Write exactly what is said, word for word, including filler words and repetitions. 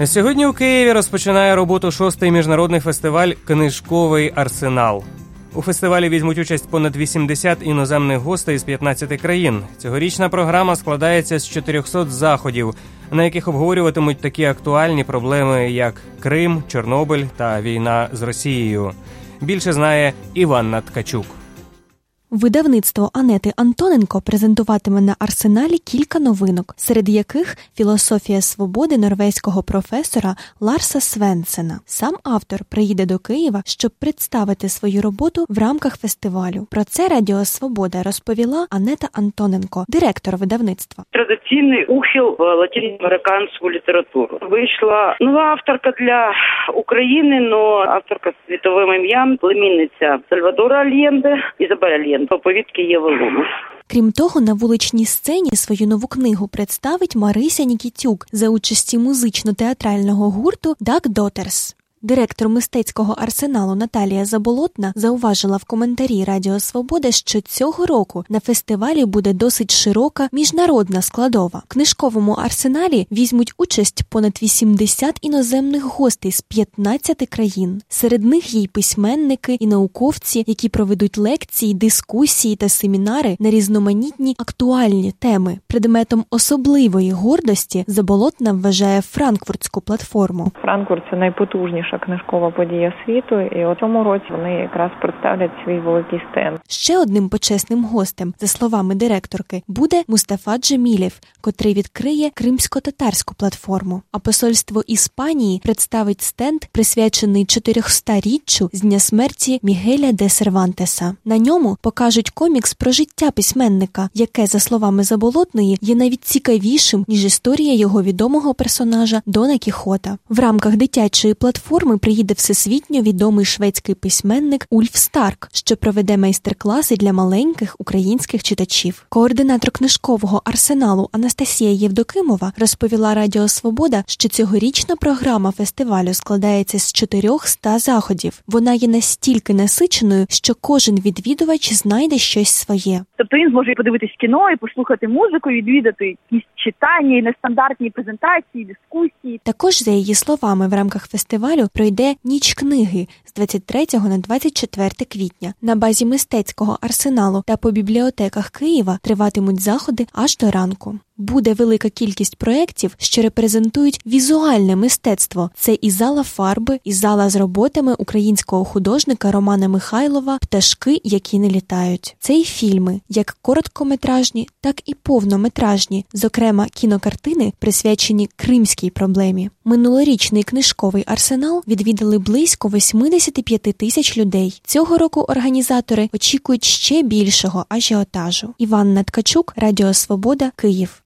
Сьогодні у Києві розпочинає роботу шостий міжнародний фестиваль «Книжковий арсенал». У фестивалі візьмуть участь понад вісімдесят іноземних гостей з п'ятнадцяти країн. Цьогорічна програма складається з чотирьохсот заходів, на яких обговорюватимуть такі актуальні проблеми, як Крим, Чорнобиль та війна з Росією. Більше знає Іванна Ткачук. Видавництво Анети Антоненко презентуватиме на арсеналі кілька новинок, серед яких «Філософія свободи» норвезького професора Ларса Свенсена. Сам автор приїде до Києва, щоб представити свою роботу в рамках фестивалю. Про це Радіо Свобода розповіла Анета Антоненко, директор видавництва. Традиційний ухил в латиноамериканську літературу. Вийшла нова авторка для України, але авторка з світовим ім'ям, племінниця Сальвадора Альєнде, Ізабель Альєнде. Оповідки Єви Лумус. Крім того, на вуличній сцені свою нову книгу представить Марися Нікітюк за участі музично-театрального гурту «Duck Daughters». Директор мистецького арсеналу Наталія Заболотна зауважила в коментарі Радіо Свобода, що цього року на фестивалі буде досить широка міжнародна складова. В книжковому арсеналі візьмуть участь понад вісімдесят іноземних гостей з п'ятнадцяти країн. Серед них є й письменники, і науковці, які проведуть лекції, дискусії та семінари на різноманітні актуальні теми. Предметом особливої гордості Заболотна вважає франкфуртську платформу. Франкфурт – це найпотужніша книжкова подія світу, і у цьому році вони якраз представлять свій великий стенд. Ще одним почесним гостем, за словами директорки, буде Мустафа Джемілєв, котрий відкриє кримсько-татарську платформу. А посольство Іспанії представить стенд, присвячений чотирьохсторіччю з дня смерті Мігеля де Сервантеса. На ньому покажуть комікс про життя письменника, яке, за словами Заболотної, є навіть цікавішим, ніж історія його відомого персонажа Дона Кіхота. В рамках дитячої платформи приїде всесвітньо відомий шведський письменник Ульф Старк, що проведе майстер-класи для маленьких українських читачів. Координатор книжкового арсеналу Анастасія Євдокимова розповіла Радіо Свобода, що цьогорічна програма фестивалю складається з чотирьохсот заходів. Вона є настільки насиченою, що кожен відвідувач знайде щось своє. Тобто він зможе подивитись кіно, і послухати музику, і відвідати якісь читання, і нестандартні презентації, дискусії. Також, за її словами, в рамках фестивалю пройде «Ніч книги» з двадцять третього на двадцять четверте квітня. На базі мистецького арсеналу та по бібліотеках Києва триватимуть заходи аж до ранку. Буде велика кількість проєктів, що репрезентують візуальне мистецтво. Це і зала фарби, і зала з роботами українського художника Романа Михайлова «Пташки, які не літають». Це і фільми, як короткометражні, так і повнометражні, зокрема кінокартини, присвячені кримській проблемі. Минулорічний книжковий арсенал відвідали близько вісімдесят п'ять тисяч людей. Цього року організатори очікують ще більшого ажіотажу. Іванна Ткачук, Радіо Свобода, Київ.